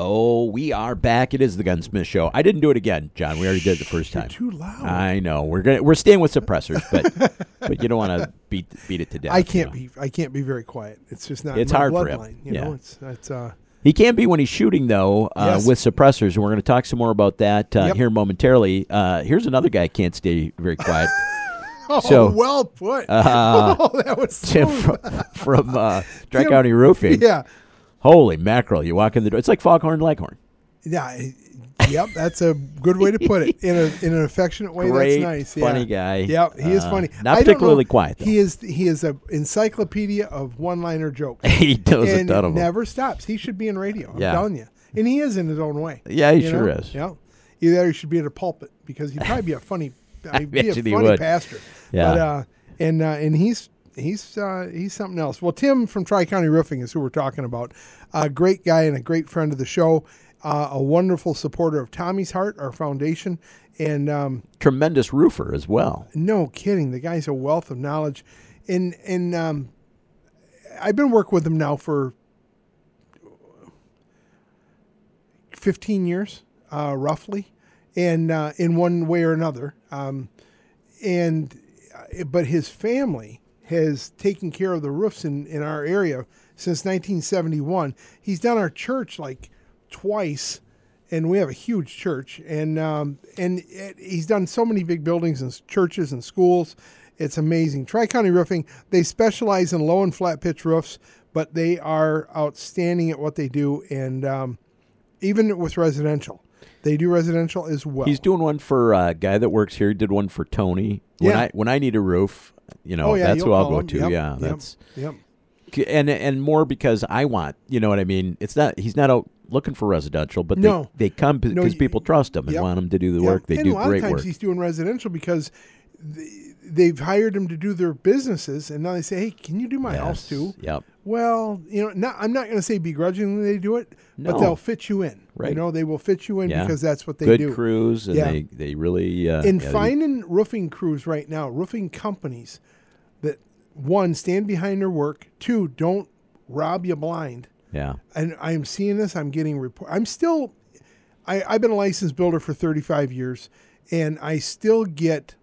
Oh, we are back. It is the Gunsmith Show. I didn't do it again, John. We already did it the first time. You're too loud. I know. We're staying with suppressors, but you don't want to beat it to death. I can't be very quiet. It's just not. It's my hard for him. bloodline, You know, it's. He can be when he's shooting, though, Yes. with suppressors, and we're going to talk some more about that Yep. here momentarily. Here's another guy can't stay very quiet. Oh, well put. That was Tim from Tri-County Roofing. Yeah. Holy mackerel. You walk in the door. It's like Foghorn Leghorn. Yeah. Yep, that's a good way to put it. In an affectionate way, Great, that's nice. funny yeah. guy. Yep, he is funny. Not I don't particularly know, quiet, though. He is an encyclopedia of one-liner jokes. He does a and ton of them. never stops. He should be in radio. I'm Yeah. telling you. And he is in his own way. Yeah, he You sure know? is. Yeah. Either that or he should be at a pulpit because he'd probably be a funny, he'd be a imagine he funny would. pastor. Yeah. But, and he's something else. Well, Tim from Tri-County Roofing is who we're talking about. A great guy and a great friend of the show. A wonderful supporter of Tommy's Heart, our foundation. And Tremendous roofer as well. no kidding. The guy's a wealth of knowledge. And I've been working with him now for 15 years, roughly, and in one way or another. But his family has taken care of the roofs in our area since 1971. He's done our church like twice, and we have a huge church. And he's done so many big buildings and churches and schools. It's amazing. Tri-County Roofing, they specialize in low and flat pitch roofs, but they are outstanding at what they do. And even with residential, they do residential as well. He's doing one for a guy that works here. He did one for Tony. When I need a roof, that's who I'll go to. Yep, That's yep. and more because I want, you know what I mean? It's not he's not out looking for residential, but No. they come because people trust him and Yep. want him to do the Yep. work. They and do a lot great of times work. he's doing residential because they've hired him to do their businesses, and now they say, "Hey, can you do my house too?" Yep. Well, I'm not going to say begrudgingly they do it, No. but they'll fit you in. Right. They will fit you in Yeah. because that's what they Good do. crews, and Yeah. they really Finding roofing crews right now, roofing companies that, one, stand behind their work, two, don't rob you blind. Yeah. And I'm seeing this. I'm getting I've been a licensed builder for 35 years, and I still get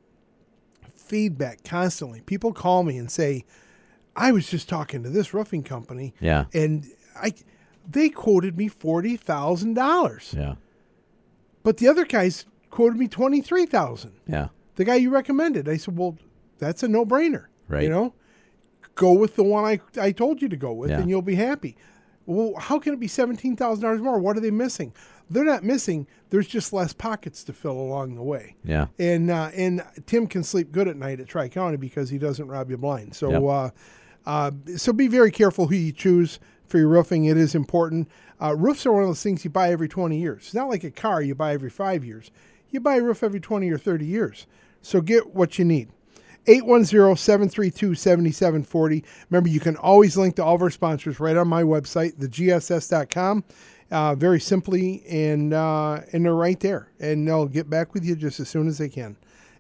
feedback constantly. People call me and say, I was just talking to this roofing company, Yeah. and they quoted me $40,000. Yeah. But the other guys quoted me $23,000. Yeah. The guy you recommended. I said, well, that's a no-brainer. Right. Go with the one I told you to go with, Yeah. and you'll be happy. Well, how can it be $17,000 more? What are they missing? They're not missing. There's just less pockets to fill along the way. Yeah. And Tim can sleep good at night at Tri-County because he doesn't rob you blind. So so be very careful who you choose for your roofing. It is important. Roofs are one of those things you buy every 20 years. It's not like a car you buy every 5 years. You buy a roof every 20 or 30 years. So get what you need. 810-732-7740. Remember, you can always link to all of our sponsors right on my website, thegss.com. Very simply, and they're right there. And they'll get back with you just as soon as they can.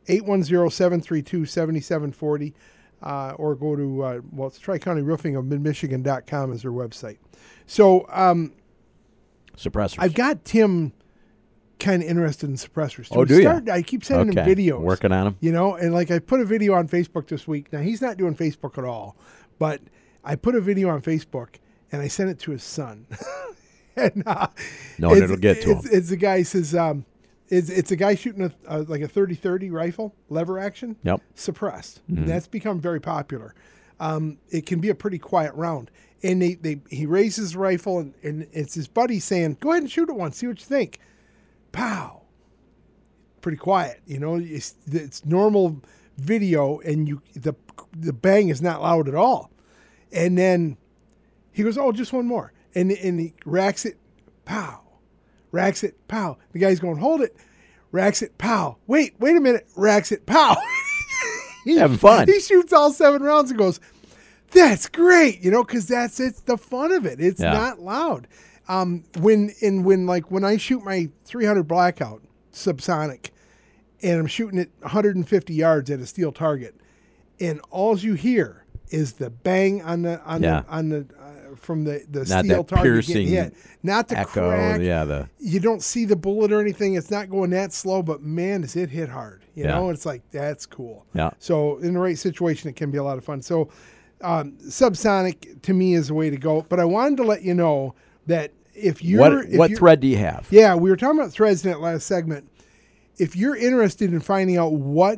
810-732-7740. Or go to, it's Tri-County Roofing of MidMichigan.com is their website. So Suppressors. I've got Tim kind of interested in suppressors. Oh, do you? I keep sending him videos. Working on them. And like I put a video on Facebook this week. Now, he's not doing Facebook at all, but I put a video on Facebook, and I sent it to his son. And it'll get to him. It's a guy says, it's a guy shooting like a 30-30 rifle, lever action, suppressed. Mm-hmm. That's become very popular. It can be a pretty quiet round. And he raises the rifle, and it's his buddy saying, go ahead and shoot it once, see what you think. Pow. Pretty quiet. It's normal video, and the bang is not loud at all. And then he goes, oh, just one more. And he racks it, pow. Racks it, pow. The guy's going, hold it. Racks it, pow. Wait a minute. Racks it, pow. Having fun. He shoots all 7 rounds and goes, that's great, because it's the fun of it. It's not loud. When I shoot my 300 Blackout subsonic, and I'm shooting it 150 yards at a steel target, and all you hear is the bang on the from the not steel that target piercing getting hit. Not the echo, crack. Yeah, you don't see the bullet or anything. It's not going that slow, but man, does it hit hard. You know, it's like, that's cool. Yeah. So in the right situation, it can be a lot of fun. So subsonic to me is the way to go. But I wanted to let you know that if you're what thread do you have? Yeah, we were talking about threads in that last segment. If you're interested in finding out what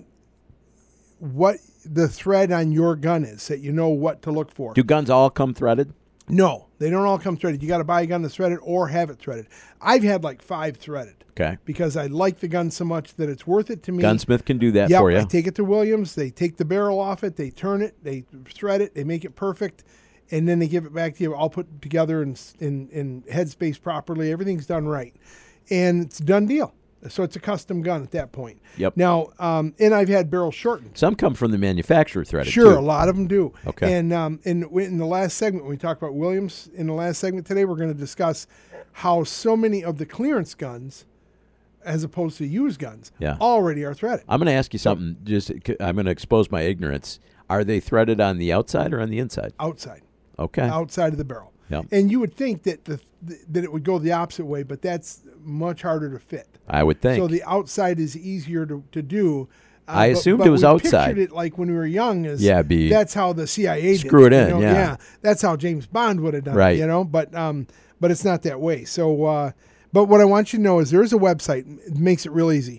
the thread on your gun is, that you know what to look for. Do guns all come threaded? No, they don't all come threaded. You got to buy a gun that's threaded or have it threaded. I've had like 5 threaded. Okay. Because I like the gun so much that it's worth it to me. Gunsmith can do that for you. I take it to Williams. They take the barrel off it. They turn it. They thread it. They make it perfect. And then they give it back to you all put together in headspace properly. Everything's done right. And it's a done deal. So it's a custom gun at that point. Yep. Now, and I've had barrels shortened. Some come from the manufacturer threaded, Sure, too. a lot of them do. Okay. And in the last segment, when we talk about Williams, in the last segment today, we're going to discuss how so many of the clearance guns, as opposed to used guns, already are threaded. I'm going to ask you something. I'm going to expose my ignorance. Are they threaded on the outside or on the inside? Outside. Okay. Outside of the barrel. Yep. And you would think that that it would go the opposite way, but that's much harder to fit. I would think. So the outside is easier to do. I assumed it was outside. Pictured it like when we were young. That's how the CIA screw did it in. Yeah. That's how James Bond would have done right. it. But it's not that way. So, but what I want you to know is there is a website. It makes it real easy.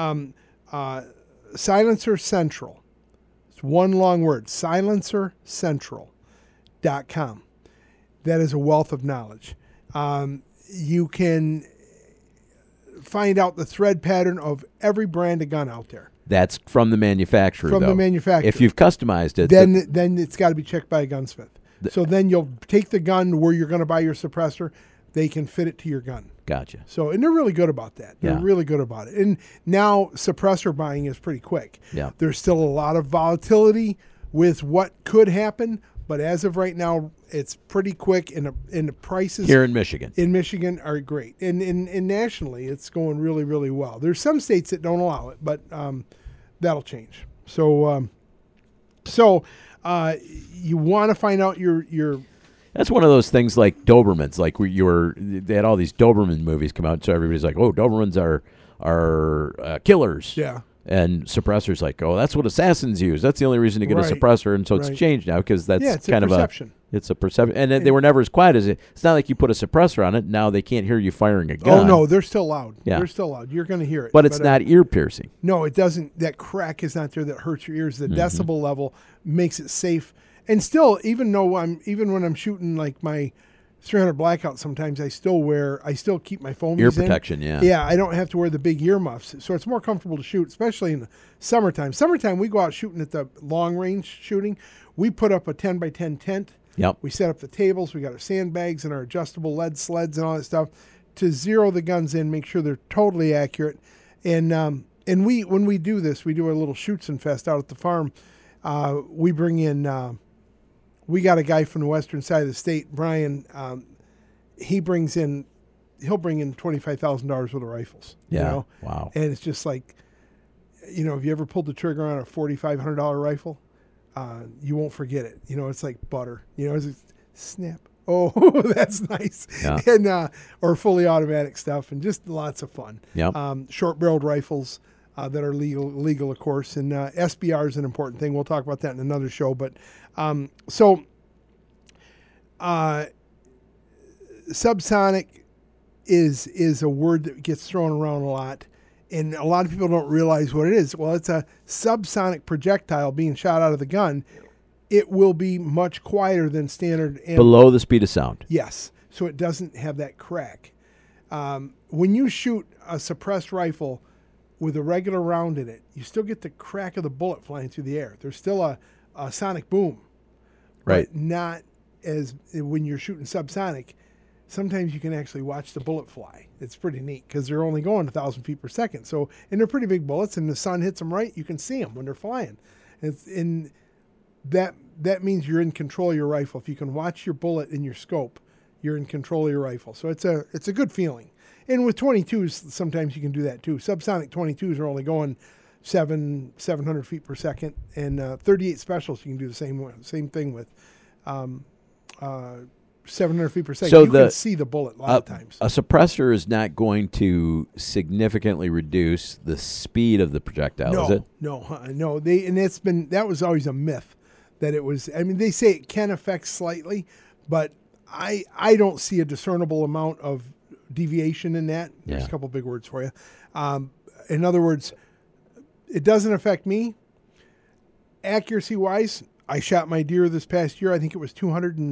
Silencer Central. It's one long word. SilencerCentral.com. That is a wealth of knowledge. You can find out the thread pattern of every brand of gun out there. That's from the manufacturer, From the manufacturer. If you've customized it. Then it's got to be checked by a gunsmith. So then you'll take the gun where you're going to buy your suppressor. They can fit it to your gun. Gotcha. So, and they're really good about that. They're really good about it. And now suppressor buying is pretty quick. Yeah. There's still a lot of volatility with what could happen. But as of right now, it's pretty quick, and the prices here in Michigan are great, and nationally, it's going really, really well. There's some states that don't allow it, but that'll change. So you want to find out your. That's one of those things like Dobermans. Like they had all these Doberman movies come out, so everybody's like, "Oh, Dobermans are killers." Yeah. And suppressors like, oh, that's what assassins use. That's the only reason to get a suppressor, and so it's changed now because that's kind of perception. It's a perception, and they were never as quiet as it. It's not like you put a suppressor on it. Now they can't hear you firing a gun. Oh no, they're still loud. Yeah. They're still loud. You're going to hear it, but it's not ear piercing. No, it doesn't. That crack is not there. That hurts your ears. The decibel level makes it safe. And still, even when I'm shooting like my 300 blackout, sometimes I still keep my foamies ear protection. Yeah, I don't have to wear the big earmuffs, so it's more comfortable to shoot, especially in the summertime. We go out shooting at the long range shooting. We put up a 10 by 10 tent. Yep. We set up the tables. We got our sandbags and our adjustable lead sleds and all that stuff to zero the guns in, make sure they're totally accurate. And when we do this, we do a little shoots and fest out at the farm. We bring in. We got a guy from the western side of the state, Brian. He'll bring in $25,000 worth of rifles. Yeah. You know? Wow. And it's just like, have you ever pulled the trigger on a $4,500 rifle? You won't forget it. It's like butter. It's like, snap. Oh, that's nice. Yeah. And or fully automatic stuff, and just lots of fun. Yep. Short-barreled rifles that are legal, of course, and SBR is an important thing. We'll talk about that in another show. But subsonic is a word that gets thrown around a lot, and a lot of people don't realize what it is. Well, it's a subsonic projectile being shot out of the gun. It will be much quieter than standard ammo. Below the speed of sound. Yes, so it doesn't have that crack. When you shoot a suppressed rifle with a regular round in it, you still get the crack of the bullet flying through the air. There's still a sonic boom. Right. But not as when you're shooting subsonic. Sometimes you can actually watch the bullet fly. It's pretty neat because they're only going 1,000 feet per second. So, and they're pretty big bullets, and the sun hits them right, you can see them when they're flying. And that means you're in control of your rifle. If you can watch your bullet in your scope, you're in control of your rifle. So it's a good feeling. And with 22s, sometimes you can do that too. Subsonic 22s are only going 700 feet per second, and 38 specials you can do the same thing with. 700 feet per second. So you can see the bullet a lot of times. A suppressor is not going to significantly reduce the speed of the projectile, is it? No. That was always a myth that it was. I mean, they say it can affect slightly, but I don't see a discernible amount of deviation in that. There's a couple big words for you. In other words, it doesn't affect me. Accuracy wise, I shot my deer this past year. I think it was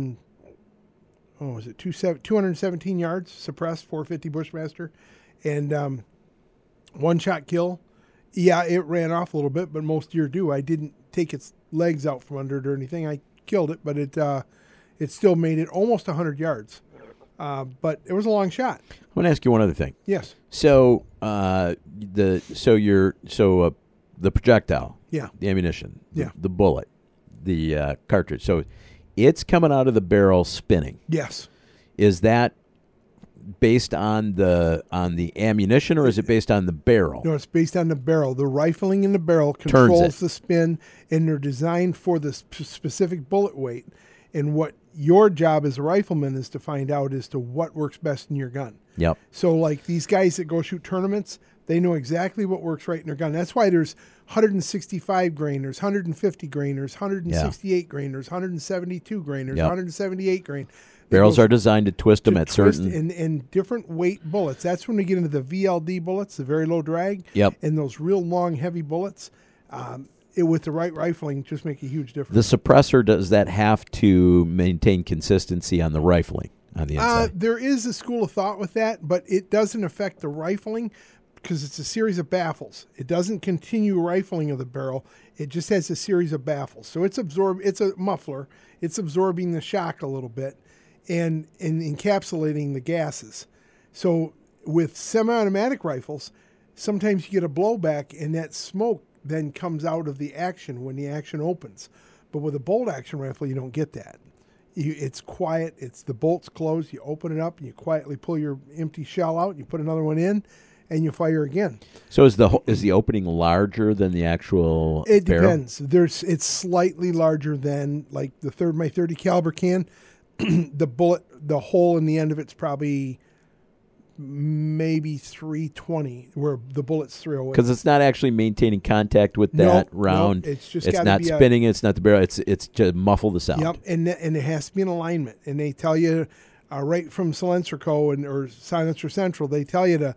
217 yards suppressed, 450 Bushmaster, and one shot kill. Yeah, it ran off a little bit, but most deer do. I didn't take its legs out from under it or anything. I killed it, but it still made it almost 100 yards. But it was a long shot. I want to ask you one other thing. Yes. So the projectile, Yeah. the ammunition, Yeah. the bullet, the cartridge. So it's coming out of the barrel spinning. Yes. Is that based on the ammunition, or is it based on the barrel? No, it's based on the barrel. The rifling in the barrel controls the spin, and they're designed for the specific bullet weight. And what your job as a rifleman is to find out as to what works best in your gun. Yep. So like these guys that go shoot tournaments, they know exactly what works right in their gun. That's why there's 165 grain, there's 150 grain, there's 168 grain, there's 172 grain, there's 178 grain. Barrels are designed to twist them at certain... And different weight bullets. That's when we get into the VLD bullets, the very low drag. Yep. And those real long, heavy bullets. With the right rifling, just make a huge difference. The suppressor, does that have to maintain consistency on the rifling on the inside? There is a school of thought with that, but it doesn't affect the rifling because it's a series of baffles. It doesn't continue rifling of the barrel. It just has a series of baffles. So it's a muffler. It's absorbing the shock a little bit and encapsulating the gases. So with semi-automatic rifles, sometimes you get a blowback and that smoke then comes out of the action when the action opens. But with a bolt action rifle, you don't get that. It's quiet. It's the bolt's closed. You open it up and you quietly pull your empty shell out. You put another one in, and you fire again. So is the opening larger than the actual It barrel? depends. It's slightly larger than like my 30 caliber can. The hole in the end of it's probably maybe 320, where the bullet's 308. Because it's not actually maintaining contact with that round. It's just it's not spinning. It's not the barrel. It's to muffle the sound. Yep, and it has to be in alignment. And they tell you right from Silencer Co. or Silencer Central, they tell you to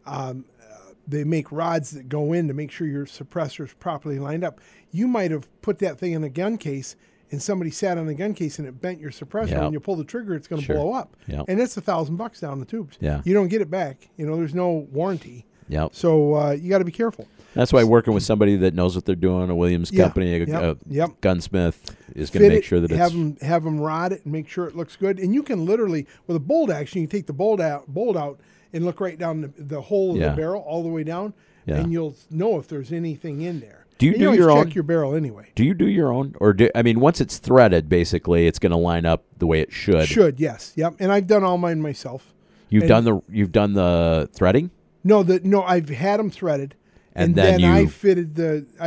they make rods that go in to make sure your suppressor's properly lined up. You might have put that thing in a gun case, and somebody sat on the gun case and it bent your suppressor. Yep. When you pull the trigger, it's going to blow up. Yep. And that's $1,000 down the tubes. Yeah. You don't get it back. There's no warranty. Yep. So you got to be careful. That's why working with somebody that knows what they're doing, a Williams company, a gunsmith, is going to make sure that have them rod it and make sure it looks good. And you can literally, with a bolt action, you take the bolt out and look right down the hole of the barrel all the way down, and you'll know if there's anything in there. Do you do your own? Check your barrel anyway. Do you do your own, or once it's threaded, basically, it's going to line up the way it should. Should, yes, yep. And I've done all mine myself. You've done the threading? No, I've had them threaded, and then I fitted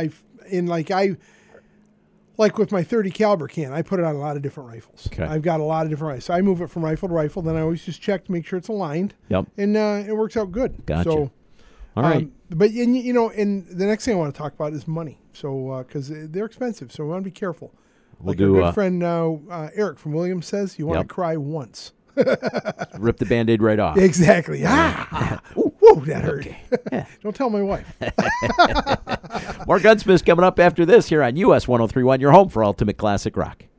like with my 30 caliber can, I put it on a lot of different rifles. Okay. I've got a lot of different rifles. So I move it from rifle to rifle. Then I always just check to make sure it's aligned. Yep. And it works out good. Gotcha. So, all right. But and the next thing I want to talk about is money. So because they're expensive, so we want to be careful. Our good friend Eric from Williams says, you want to cry once. Rip the Band-Aid right off. Exactly. Whoa, that hurt. Okay. Yeah. Don't tell my wife. More Gunsmiths coming up after this here on US 103.1, your home for Ultimate Classic Rock.